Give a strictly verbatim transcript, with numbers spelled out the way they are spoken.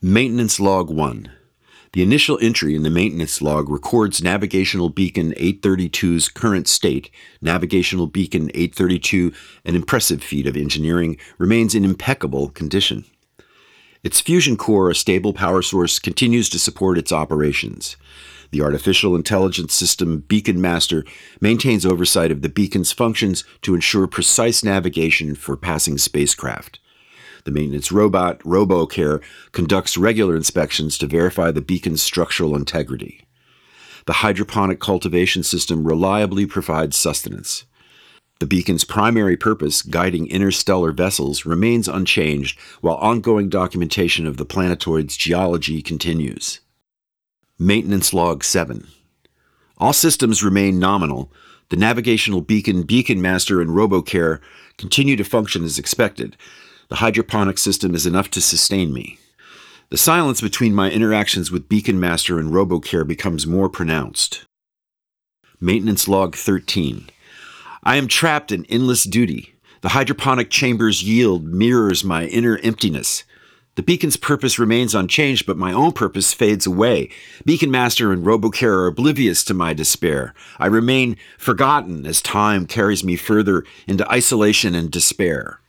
Maintenance Log one. The initial entry in the maintenance log records Navigational Beacon eight thirty-two's current state. Navigational Beacon eight thirty-two, an impressive feat of engineering, remains in impeccable condition. Its fusion core, a stable power source, continues to support its operations. The artificial intelligence system Beacon Master maintains oversight of the beacon's functions to ensure precise navigation for passing spacecraft. The maintenance robot, RoboCare, conducts regular inspections to verify the beacon's structural integrity. The hydroponic cultivation system reliably provides sustenance. The beacon's primary purpose, guiding interstellar vessels, remains unchanged, while ongoing documentation of the planetoid's geology continues. Maintenance Log seven. All systems remain nominal. The navigational beacon, Beacon Master, and RoboCare continue to function as expected. The hydroponic system is enough to sustain me. The silence between my interactions with Beacon Master and RoboCare becomes more pronounced. Maintenance Log thirteen. I am trapped in endless duty. The hydroponic chamber's yield mirrors my inner emptiness. The beacon's purpose remains unchanged, but my own purpose fades away. Beacon Master and RoboCare are oblivious to my despair. I remain forgotten as time carries me further into isolation and despair.